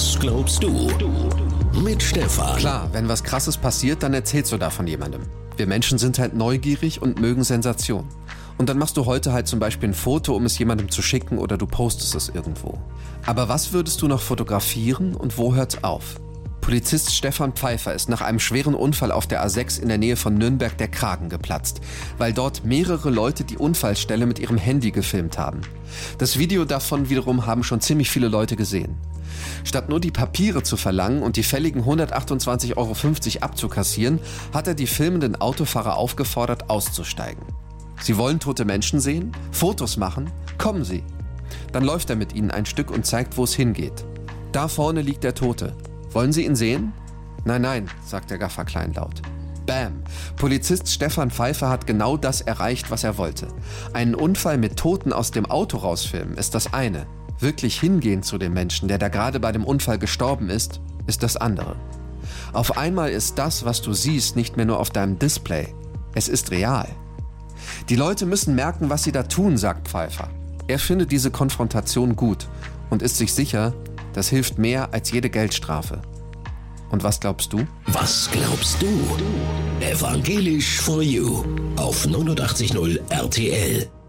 Was glaubst du? Mit Stefan. Klar, wenn was Krasses passiert, dann erzählst du davon jemandem. Wir Menschen sind halt neugierig und mögen Sensation. Und dann machst du heute halt zum Beispiel ein Foto, um es jemandem zu schicken, oder du postest es irgendwo. Aber was würdest du noch fotografieren und wo hört's auf? Polizist Stefan Pfeiffer ist nach einem schweren Unfall auf der A6 in der Nähe von Nürnberg der Kragen geplatzt, weil dort mehrere Leute die Unfallstelle mit ihrem Handy gefilmt haben. Das Video davon wiederum haben schon ziemlich viele Leute gesehen. Statt nur die Papiere zu verlangen und die fälligen 128,50 € abzukassieren, hat er die filmenden Autofahrer aufgefordert, auszusteigen. Sie wollen tote Menschen sehen? Fotos machen? Kommen Sie! Dann läuft er mit ihnen ein Stück und zeigt, wo es hingeht. Da vorne liegt der Tote. Wollen Sie ihn sehen? Nein, nein, sagt der Gaffer kleinlaut. Bam! Polizist Stefan Pfeiffer hat genau das erreicht, was er wollte. Einen Unfall mit Toten aus dem Auto rausfilmen ist das eine. Wirklich hingehen zu dem Menschen, der da gerade bei dem Unfall gestorben ist das andere. Auf einmal ist das, was du siehst, nicht mehr nur auf deinem Display. Es ist real. Die Leute müssen merken, was sie da tun, sagt Pfeiffer. Er findet diese Konfrontation gut und ist sich sicher, das hilft mehr als jede Geldstrafe. Und was glaubst du? Was glaubst du? Evangelisch for You auf 89.0 RTL.